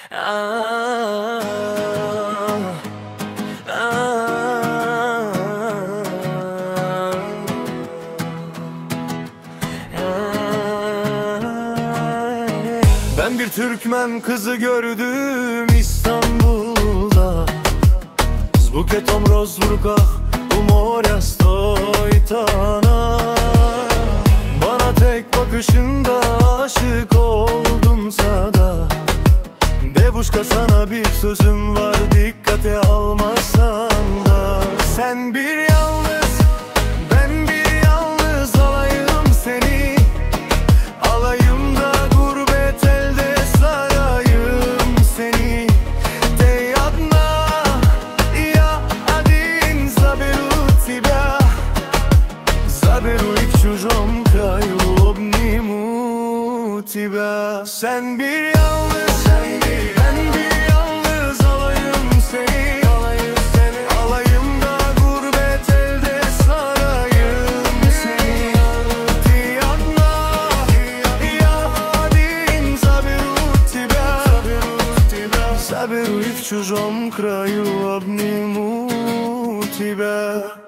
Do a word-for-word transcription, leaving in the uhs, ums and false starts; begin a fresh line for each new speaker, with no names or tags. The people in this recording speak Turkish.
Ah, ah, Ben bir Türkmen kızı gördüm İstanbul'da. Z bukietom roz w rukach u morja stoi tana. Bana tek bakışında aşık oldum sada. Devuşka, sana bir sözüm var, dikkate almazsan da. Sen bir yalnız, ben bir yalnız, alayım seni. Alayımda gurbet elde sarayım seni. Te jedna, ja один заберу тебя. Заберу и в чужом краю обниму тебя. Sen bir yalnız, sen bir, ben bir yalnız, alayım seni. Alayım seni. Alayımda gurbet elde sarayım seni. Ти одна, я один, заберу тебя. Заберу и в чужом краю обниму тебя.